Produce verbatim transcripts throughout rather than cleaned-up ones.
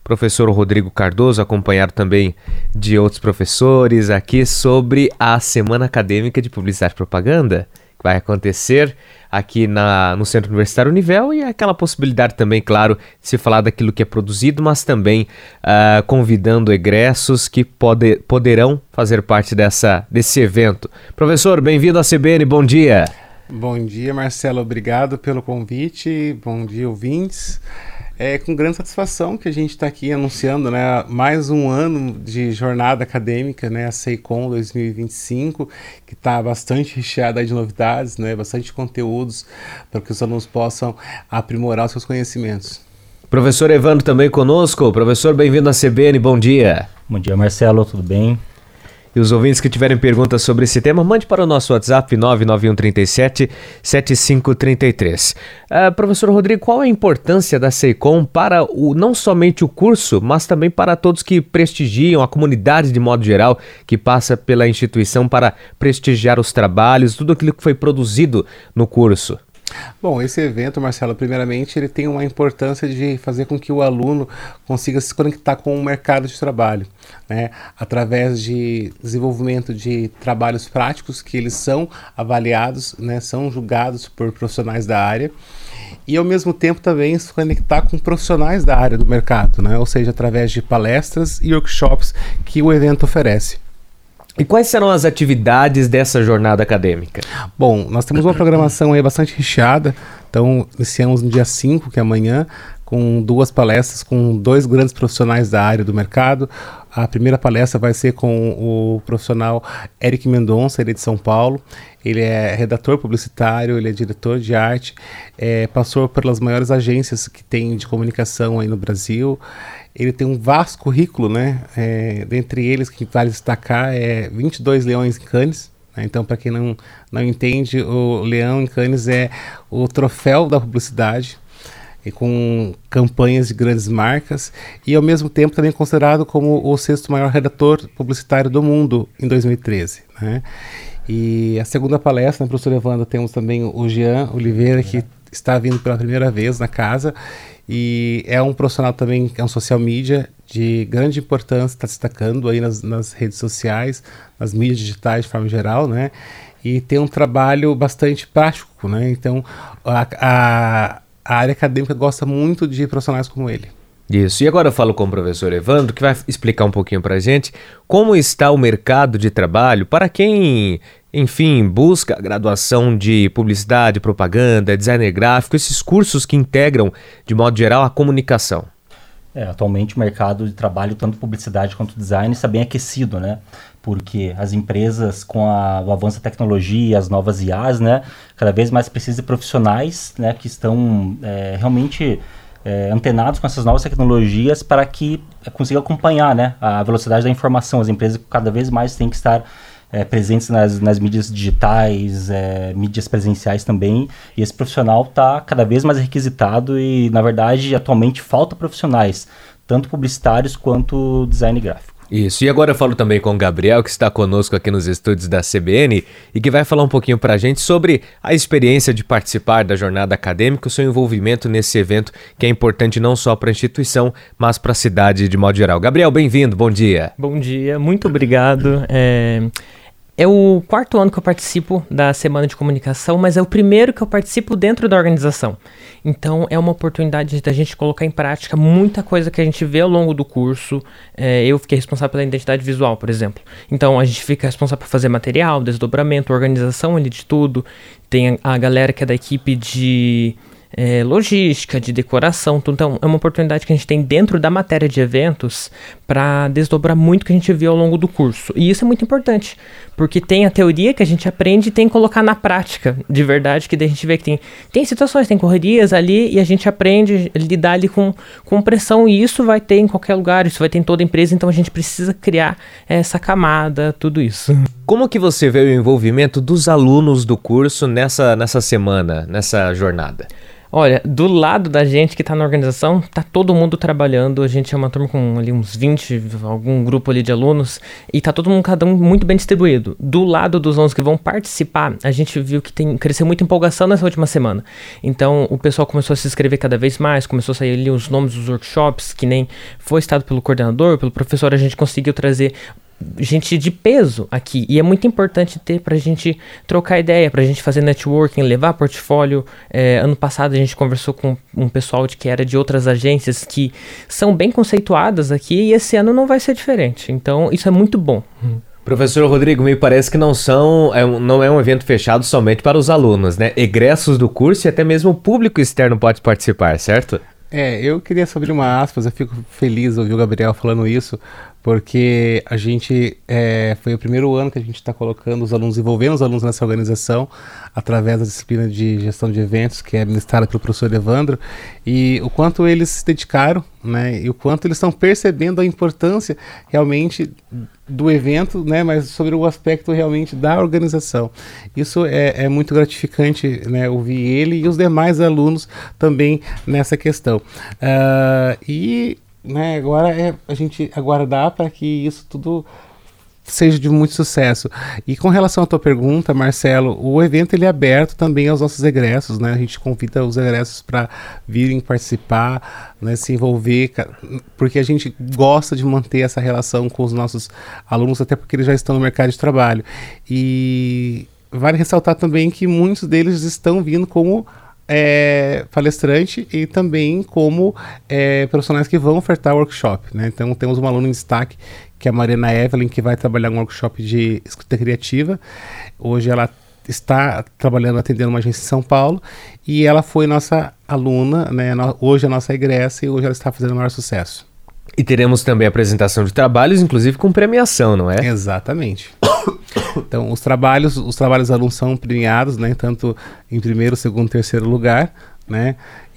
professor Rodrigo Cardoso, acompanhado também de outros professores aqui sobre a Semana Acadêmica de Publicidade e Propaganda, que vai acontecer aqui na, no Centro Universitário Univel, e aquela possibilidade também, claro, de se falar daquilo que é produzido, mas também uh, convidando egressos que pode, poderão fazer parte dessa, desse evento. Professor, bem-vindo à C B N, bom dia. Bom dia, Marcelo, obrigado pelo convite, bom dia, ouvintes. É com grande satisfação que a gente está aqui anunciando, né, mais um ano de jornada acadêmica, né, a SEICOM dois mil e vinte e cinco, que está bastante recheada de novidades, né, bastante conteúdos para que os alunos possam aprimorar os seus conhecimentos. Professor Evandro também conosco. Professor, bem-vindo à C B N, bom dia. Bom dia, Marcelo, tudo bem? E os ouvintes que tiverem perguntas sobre esse tema, mande para o nosso WhatsApp nove nove um três sete, sete cinco três três. Uh, professor Rodrigo, qual a importância da SEICOM para o, não somente o curso, mas também para todos que prestigiam, a comunidade de modo geral, que passa pela instituição para prestigiar os trabalhos, tudo aquilo que foi produzido no curso? Bom, esse evento, Marcelo, primeiramente, ele tem uma importância de fazer com que o aluno consiga se conectar com o mercado de trabalho, né, através de desenvolvimento de trabalhos práticos que eles são avaliados, né, são julgados por profissionais da área, e ao mesmo tempo também se conectar com profissionais da área do mercado, né, ou seja, através de palestras e workshops que o evento oferece. E quais serão as atividades dessa jornada acadêmica? Bom, nós temos uma programação aí bastante recheada. Então, iniciamos no dia cinco, que é amanhã, com duas palestras com dois grandes profissionais da área do mercado. A primeira palestra vai ser com o profissional Eric Mendonça, ele é de São Paulo. Ele é redator publicitário, ele é diretor de arte, é, passou pelas maiores agências que tem de comunicação aí no Brasil. Ele tem um vasto currículo, né? É, dentre eles, que vale destacar, é vinte e dois Leões em Cannes. Né? Então, para quem não, não entende, o Leão em Cannes é o troféu da publicidade, e com campanhas de grandes marcas, e ao mesmo tempo também considerado como o sexto maior redator publicitário do mundo em dois mil e treze. Né? E a segunda palestra, né, professor Evandro, temos também o Jean Oliveira, que está vindo pela primeira vez na casa, e é um profissional também, é um social media de grande importância, está destacando aí nas, nas redes sociais, nas mídias digitais de forma geral, né? E tem um trabalho bastante prático, né? Então, a, a, a área acadêmica gosta muito de profissionais como ele. Isso, e agora eu falo com o professor Evandro, que vai explicar um pouquinho para a gente como está o mercado de trabalho para quem, enfim, busca a graduação de publicidade, propaganda, designer gráfico, esses cursos que integram, de modo geral, a comunicação. É, atualmente o mercado de trabalho, tanto publicidade quanto design, está bem aquecido, né? Porque as empresas, com a, o avanço da tecnologia, as novas I As, né, cada vez mais precisam de profissionais, né, que estão é, realmente... É, antenados com essas novas tecnologias para que é, consiga acompanhar, né, a velocidade da informação. As empresas cada vez mais têm que estar é, presentes nas, nas mídias digitais, é, mídias presenciais também, e esse profissional está cada vez mais requisitado e, na verdade, atualmente falta profissionais, tanto publicitários quanto design gráfico. Isso, e agora eu falo também com o Gabriel, que está conosco aqui nos estúdios da C B N e que vai falar um pouquinho para a gente sobre a experiência de participar da jornada acadêmica, o seu envolvimento nesse evento que é importante não só para a instituição, mas para a cidade de modo geral. Gabriel, bem-vindo, bom dia. Bom dia, muito obrigado. É... É o quarto ano que eu participo da Semana de Comunicação, mas é o primeiro que eu participo dentro da organização. Então é uma oportunidade da gente colocar em prática muita coisa que a gente vê ao longo do curso. É, eu fiquei responsável pela identidade visual, por exemplo. Então a gente fica responsável por fazer material, desdobramento, organização ali de tudo. Tem a, a galera que é da equipe de... É, logística, de decoração, tudo. Então é uma oportunidade que a gente tem dentro da matéria de eventos para desdobrar muito o que a gente viu ao longo do curso, e isso é muito importante, porque tem a teoria que a gente aprende e tem que colocar na prática, de verdade, que daí a gente vê que tem, tem situações, tem correrias ali, e a gente aprende a lidar ali com, com pressão, e isso vai ter em qualquer lugar, isso vai ter em toda empresa, então a gente precisa criar essa camada, tudo isso. Como que você vê o envolvimento dos alunos do curso nessa, nessa semana, nessa jornada? Olha, do lado da gente que tá na organização, tá todo mundo trabalhando. A gente é uma turma com ali uns vinte, algum grupo ali de alunos, e tá todo mundo, cada um muito bem distribuído. Do lado dos alunos que vão participar, a gente viu que tem, cresceu muita empolgação nessa última semana. Então, o pessoal começou a se inscrever cada vez mais, começou a sair ali os nomes dos workshops, que nem foi citado pelo coordenador, pelo professor, a gente conseguiu trazer gente de peso aqui, e é muito importante ter pra gente trocar ideia, pra gente fazer networking, levar portfólio. É, ano passado a gente conversou com um pessoal de, que era de outras agências que são bem conceituadas aqui, e esse ano não vai ser diferente, então isso é muito bom. Professor Rodrigo, me parece que não são, é um, não é um evento fechado somente para os alunos, né? Egressos do curso e até mesmo o público externo pode participar, certo? É, eu queria só abrir uma aspas, eu fico feliz de ouvir o Gabriel falando isso, porque a gente, é, foi o primeiro ano que a gente está colocando os alunos, envolvendo os alunos nessa organização, através da disciplina de gestão de eventos, que é ministrada pelo professor Evandro, e o quanto eles se dedicaram, né, e o quanto eles estão percebendo a importância realmente do evento, né, mas sobre o aspecto realmente da organização. Isso é, é muito gratificante, né, ouvir ele e os demais alunos também nessa questão. Uh, e né, agora é a gente aguardar para que isso tudo seja de muito sucesso. E com relação à tua pergunta, Marcelo, o evento ele é aberto também aos nossos egressos, né? A gente convida os egressos para virem participar, né, se envolver, porque a gente gosta de manter essa relação com os nossos alunos, até porque eles já estão no mercado de trabalho. E vale ressaltar também que muitos deles estão vindo como É, palestrante e também como é, profissionais que vão ofertar workshop, né? Então temos uma aluna em destaque, que é a Mariana Evelyn, que vai trabalhar um workshop de escrita criativa. Hoje ela está trabalhando, atendendo uma agência em São Paulo, e ela foi nossa aluna, né? Hoje é a nossa egressa, e hoje ela está fazendo o maior sucesso. E teremos também a apresentação de trabalhos, inclusive com premiação, não é? Exatamente. Então, os trabalhos, os trabalhos dos alunos são premiados, né, tanto em primeiro, segundo, terceiro lugar, né,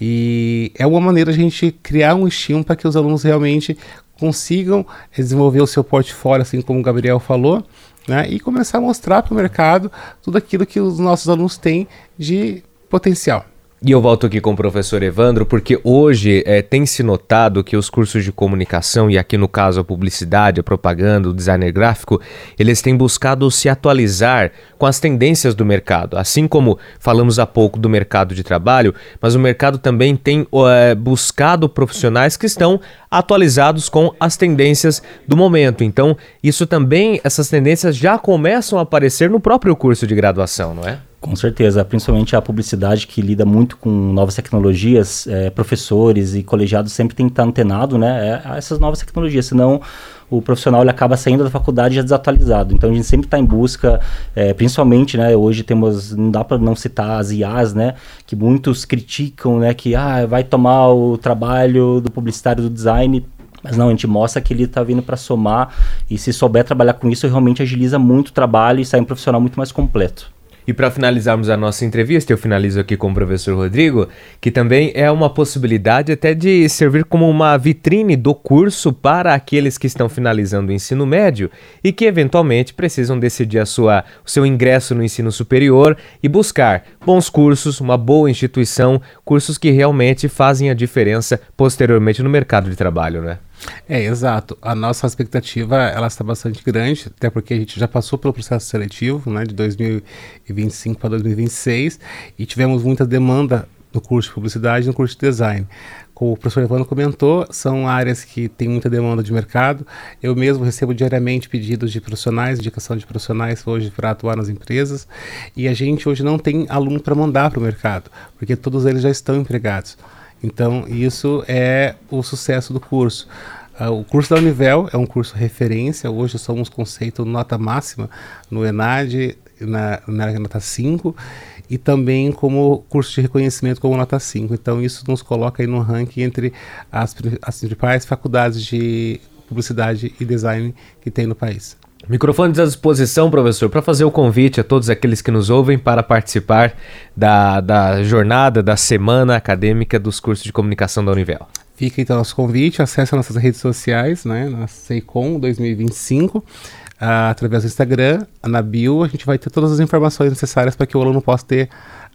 e é uma maneira de a gente criar um estímulo para que os alunos realmente consigam desenvolver o seu portfólio, assim como o Gabriel falou, né, e começar a mostrar para o mercado tudo aquilo que os nossos alunos têm de potencial. E eu volto aqui com o professor Evandro, porque hoje é, tem se notado que os cursos de comunicação, e aqui no caso a publicidade, a propaganda, o designer gráfico, eles têm buscado se atualizar com as tendências do mercado. Assim como falamos há pouco do mercado de trabalho, mas o mercado também tem é, buscado profissionais que estão atualizados com as tendências do momento. Então, isso também, essas tendências já começam a aparecer no próprio curso de graduação, não é? Com certeza, principalmente a publicidade que lida muito com novas tecnologias, é, professores e colegiados sempre tem que estar antenado, né, a essas novas tecnologias, senão o profissional ele acaba saindo da faculdade já desatualizado. Então a gente sempre está em busca, é, principalmente, né, hoje temos, não dá para não citar as I As, né, que muitos criticam, né, que ah, vai tomar o trabalho do publicitário do design. Mas não, a gente mostra que ele está vindo para somar, e se souber trabalhar com isso, realmente agiliza muito o trabalho e sai um profissional muito mais completo. E para finalizarmos a nossa entrevista, eu finalizo aqui com o professor Rodrigo, que também é uma possibilidade até de servir como uma vitrine do curso para aqueles que estão finalizando o ensino médio e que eventualmente precisam decidir a sua, o seu ingresso no ensino superior e buscar bons cursos, uma boa instituição, cursos que realmente fazem a diferença posteriormente no mercado de trabalho, né? É, exato. A nossa expectativa, ela está bastante grande, até porque a gente já passou pelo processo seletivo, né, de dois mil e vinte e cinco para dois mil e vinte e seis, e tivemos muita demanda no curso de publicidade e no curso de design. Como o professor Evandro comentou, são áreas que têm muita demanda de mercado. Eu mesmo recebo diariamente pedidos de profissionais, indicação de profissionais hoje para atuar nas empresas, e a gente hoje não tem aluno para mandar para o mercado, porque todos eles já estão empregados. Então, isso é o sucesso do curso. Uh, o curso da Univel é um curso referência, hoje somos conceito nota máxima no ENAD, na, na nota cinco, e também como curso de reconhecimento como nota cinco. Então, isso nos coloca aí no ranking entre as, as principais faculdades de publicidade e design que tem no país. Microfones à disposição, professor, para fazer o convite a todos aqueles que nos ouvem para participar da, da jornada, da semana acadêmica dos cursos de comunicação da Univel. Fica então nosso convite, acesse nossas redes sociais, né, na SEICOM dois mil e vinte e cinco, uh, através do Instagram, na bio, a gente vai ter todas as informações necessárias para que o aluno possa ter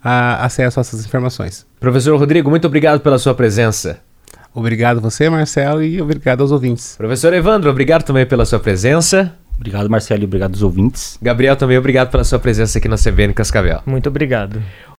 a, acesso a essas informações. Professor Rodrigo, muito obrigado pela sua presença. Obrigado a você, Marcelo, e obrigado aos ouvintes. Professor Evandro, obrigado também pela sua presença. Obrigado, Marcelo, e obrigado aos ouvintes. Gabriel, também obrigado pela sua presença aqui na C B N Cascavel. Muito obrigado.